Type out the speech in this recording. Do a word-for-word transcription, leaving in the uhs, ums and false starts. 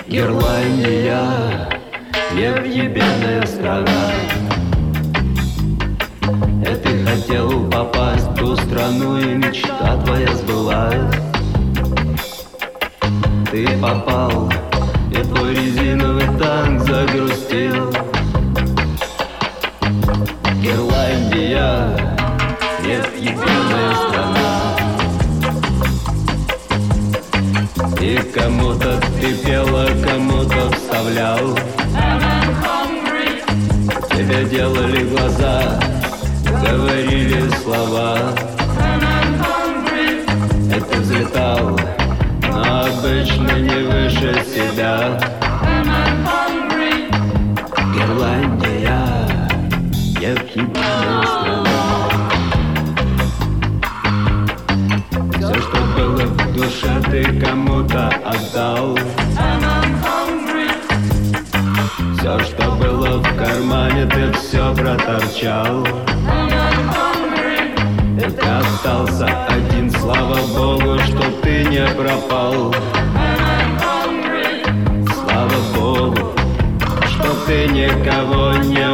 Ирландия, невъебенная страна. И ты хотел попасть в ту страну, и мечта твоя сбылась. Ты попал, и твой резиновый танк загрустил. Ирландия, невъебенная страна. И кому-то ты пела, кому-то вставлял. Тебе делали глаза, говорили слова. И ты взлетал, но обычно не выше себя. Ирландия, невъебенная страна. Все, что было в душе, ты кому-то отдал. Все, что было в кармане, ты все проторчал. И ты остался один, слава Богу, что ты не пропал. Слава Богу, что ты никого не